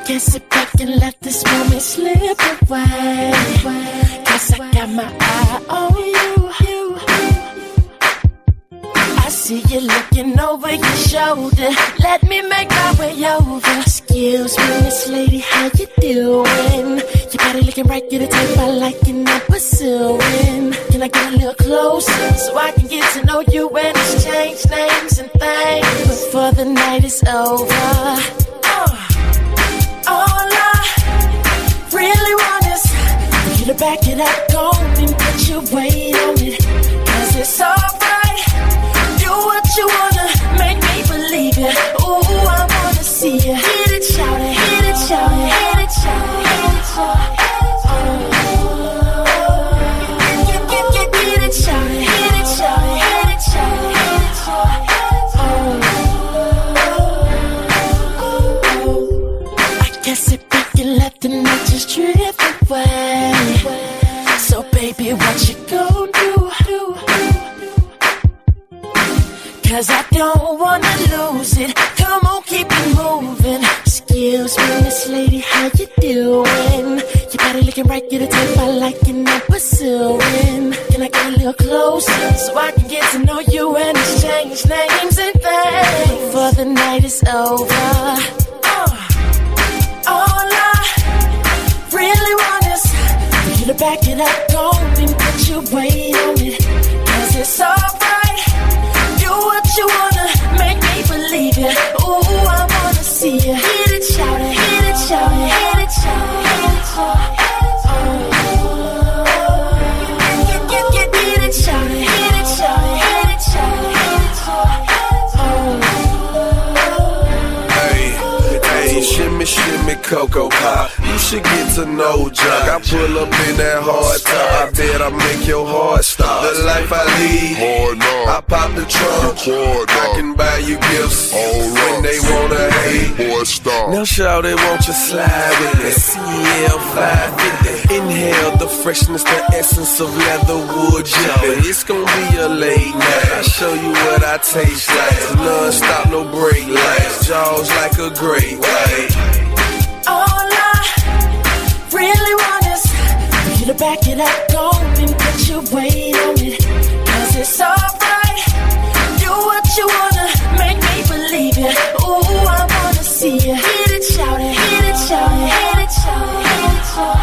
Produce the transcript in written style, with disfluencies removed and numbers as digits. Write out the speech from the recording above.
Can't sit back and let this moment slip away. Cause I got my eye on you. I see you looking over your shoulder. Let me make my way over. Excuse me, Miss Lady, how you doing? Your body looking right, get a type I like and I'm pursuing. Can I get a little closer so I can get to know you and exchange names and things before the night is over? All I really want is for you to back it up, go and put your weight on it. Cause it's alright, do what you wanna, make me believe it. Ooh, I wanna see you hit it, shout it, hit it, shout it, hit it, shout it, hit it, shout it. Hit it, shout it, hit it, shout it, hit it, shout it, hit it, shout it. Sit back and let the night just drift away. So baby, what you gon' do? Cause I don't wanna lose it. Come on, keep it moving. Excuse me, Miss Lady, how you doing? Your body looking right, get a type I like and I'm pursuing. Can I get a little closer so I can get to know you and exchange names and things before the night is over? All I really want is for you to back it up, go and put your weight on it. Cause it's alright, do what you wanna, make me believe it. Ooh, I wanna see you hit it, shout it, hit it, shout it, hit it, shout it, hit it, shout it. Hit it, shout it, hit it, shout it, hit it, shout it, hit it, shout it. Shimmy, shimmy, Cocoa Pop. You should get to know Jock. I pull up in that hard top. I bet I make your heart stop. The life I lead, I pop the trunk. I can buy you gifts when they wanna hate. Now shout it, won't you slide with it? CL 550. Inhale the freshness, the essence of leatherwood jumping. It's gonna be a late night. I show you what I taste like. Non-stop, no break lights. Jaws like a great white. All I really want is for you to back it up, go and put your weight on it. Cause it's alright, do what you wanna, make me believe it. Ooh, I wanna see you hit it, shout it, hit it, shout it, hit it, shout it, hit it, shout it.